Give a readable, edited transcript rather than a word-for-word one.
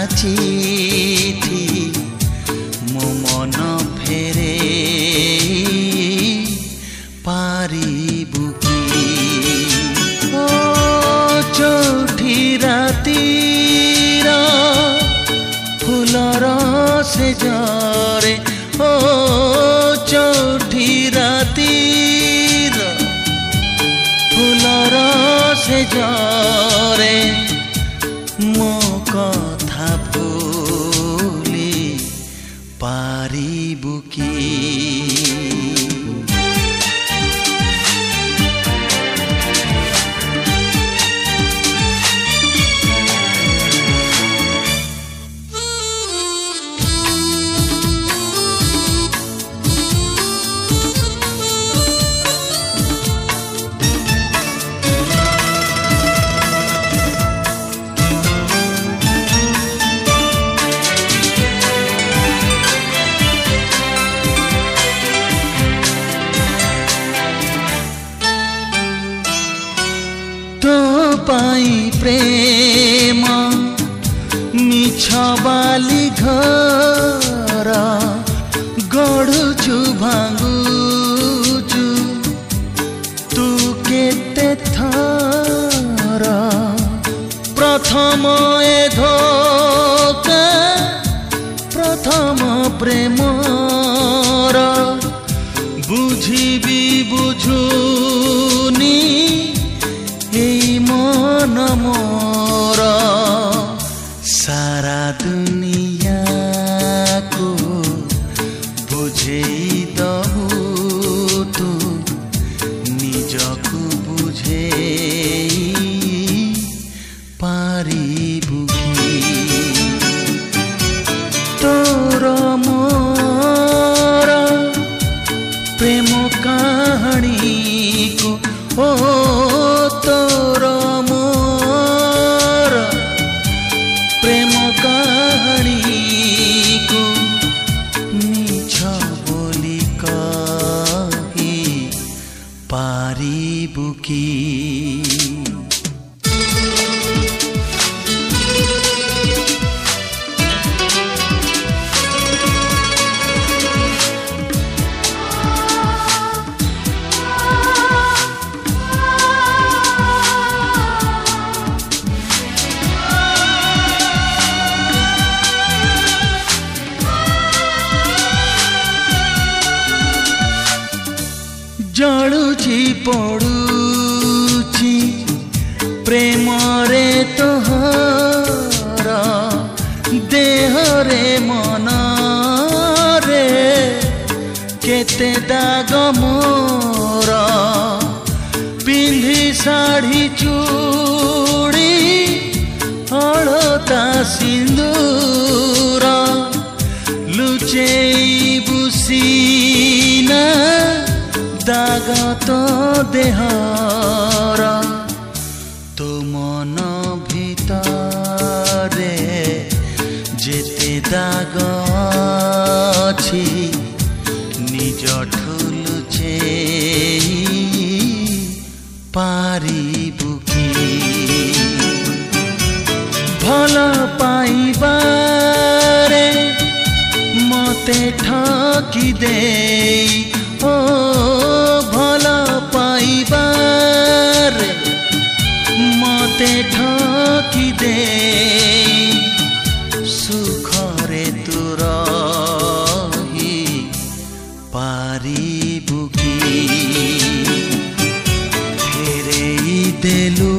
चिठी मो मन फेरे पारिबु कि ओ चौठी रातिर फुलर से जरे ओ चौठी रातिर फुलर से जरे मो कथा भूली पारिबु कि पाई प्रेम मिछ बाली घर गढ़ुचु भांगुचु तू केते थर प्रथम ए धोका प्रथम प्रेमर बुझिबी बुझुनी मन मोर सारा दुनिया को बुझेई दबु तू निजकु बुझेई पारिबु कि तोर मोर प्रेम कहानी को ओ तोर मोर प्रेम कहानी को मिछ बोली कही पारिबु कि जलुची पड़ुची प्रेम रे तोहर देह रे मन रे केते दाग मोर पिंधी साड़ी चूड़ी हलता सिंदूर लुचेई बुसीना दाग तो देहर तो मन भितरे जेते दाग अछि निज ठुलुचे पारिबु कि भल पाइबारे मते ठकी देई ओ भल पाइबार मते ठकी देई सुखरे तू रही पारिबु कि फेरेई देलु